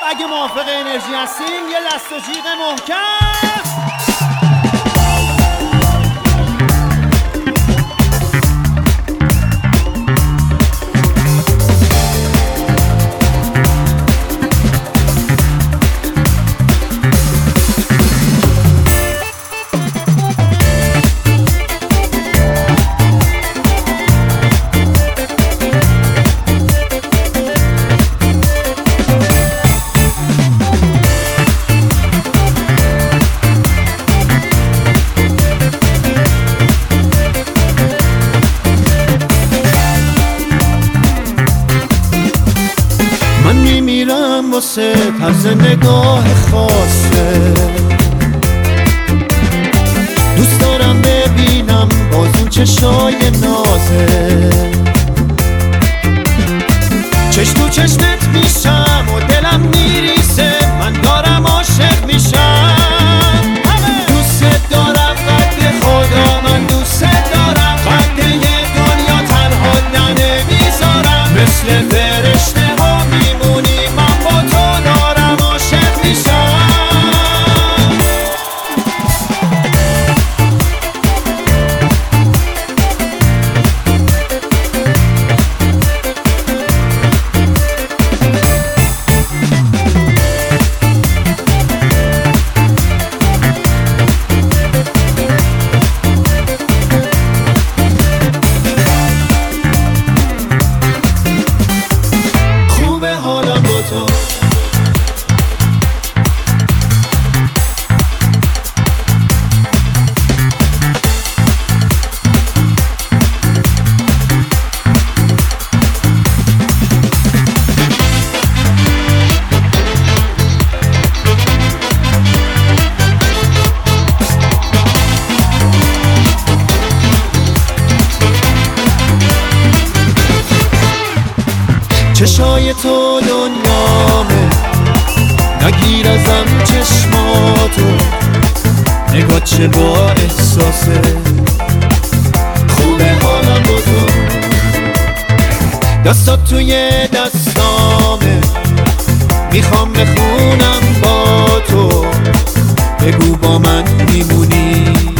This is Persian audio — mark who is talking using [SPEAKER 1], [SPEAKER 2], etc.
[SPEAKER 1] اگه موافق انرژی هستین یه دست و جیغ محکم.
[SPEAKER 2] میمیرم واسه طرز نگاه خاصه، دوست دارم ببینم باز اون چشای نازه، چشم تو چشمت میشم و دلم میریسه، من دارم عاشق میشم. دوست دارم قد خدا، من دوست دارم قد یه دنیا تنها نمیذارم، مثل فرشته ها میمونی من با تو دارم عاشق میشم. خوبه حالم با تو، چشای تو دنیامه، نگیر ازم چشماتو، نگات چه با احساسه، خوبه حالم با تو، دستات توی دستامه، میخوام بخونم با تو، بگو با من میمونی.